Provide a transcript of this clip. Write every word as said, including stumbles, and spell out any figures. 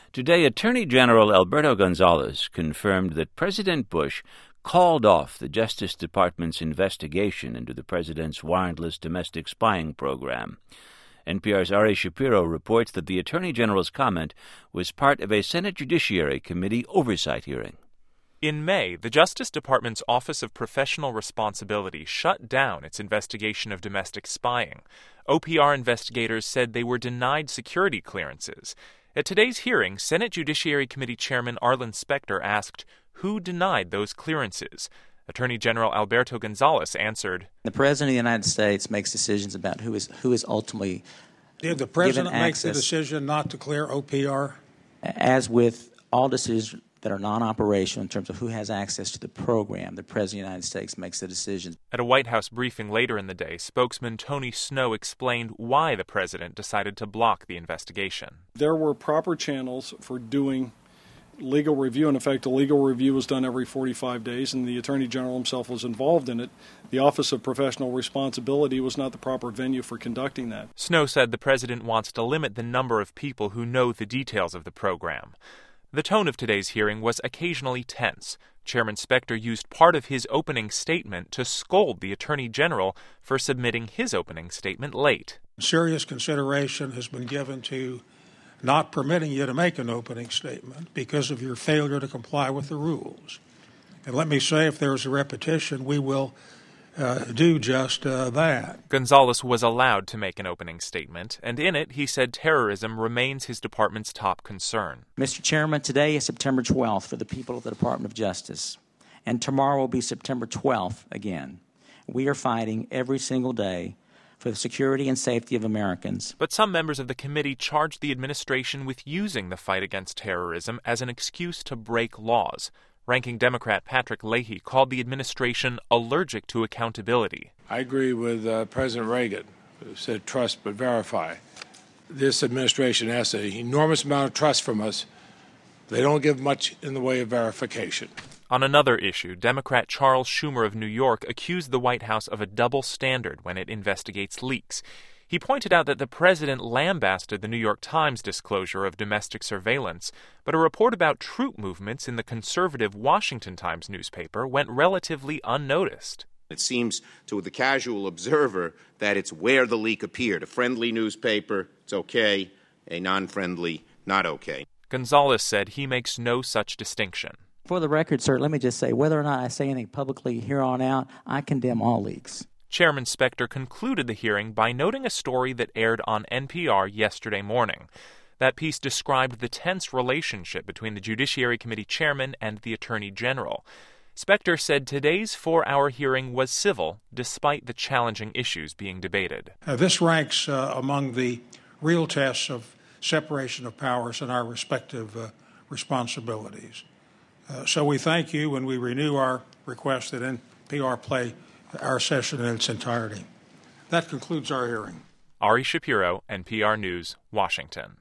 Today, Attorney General Alberto Gonzales confirmed that President Bush called off the Justice Department's investigation into the president's warrantless domestic spying program. N P R's Ari Shapiro reports that the Attorney General's comment was part of a Senate Judiciary Committee oversight hearing. In May, the Justice Department's Office of Professional Responsibility shut down its investigation of domestic spying. O P R investigators said they were denied security clearances. At today's hearing, Senate Judiciary Committee Chairman Arlen Specter asked who denied those clearances. Attorney General Alberto Gonzales answered, "The President of the United States makes decisions about who is who is ultimately Did the President given make access, the decision not to clear O P R? As with all decisions that are non-operational in terms of who has access to the program, the President of the United States makes the decisions." At a White House briefing later in the day, spokesman Tony Snow explained why the President decided to block the investigation. There were proper channels for doing legal review, and in fact, a legal review was done every forty-five days, and the Attorney General himself was involved in it. The Office of Professional Responsibility was not the proper venue for conducting that. Snow said the President wants to limit the number of people who know the details of the program. The tone of today's hearing was occasionally tense. Chairman Specter used part of his opening statement to scold the Attorney General for submitting his opening statement late. Serious consideration has been given to not permitting you to make an opening statement because of your failure to comply with the rules. And let me say, if there's a repetition, we will uh, do just uh, that. Gonzales was allowed to make an opening statement, and in it he said terrorism remains his department's top concern. Mister Chairman, today is September twelfth for the people of the Department of Justice, and tomorrow will be September twelfth again. We are fighting every single day for the security and safety of Americans. But some members of the committee charged the administration with using the fight against terrorism as an excuse to break laws. Ranking Democrat Patrick Leahy called the administration allergic to accountability. I agree with uh, President Reagan, who said trust but verify. This administration asks an enormous amount of trust from us. They don't give much in the way of verification. On another issue, Democrat Charles Schumer of New York accused the White House of a double standard when it investigates leaks. He pointed out that the president lambasted the New York Times disclosure of domestic surveillance, but a report about troop movements in the conservative Washington Times newspaper went relatively unnoticed. It seems to the casual observer that it's where the leak appeared. A friendly newspaper, it's okay. A non-friendly, not okay. Gonzales said he makes no such distinction. For the record, sir, let me just say, whether or not I say anything publicly here on out, I condemn all leaks. Chairman Specter concluded the hearing by noting a story that aired on N P R yesterday morning. That piece described the tense relationship between the Judiciary Committee chairman and the Attorney General. Specter said today's four-hour hearing was civil, despite the challenging issues being debated. Uh, this ranks uh, among the real tests of separation of powers and our respective uh, responsibilities. Uh, so we thank you when we renew our request that N P R play our session in its entirety. That concludes our hearing. Ari Shapiro, N P R News, Washington.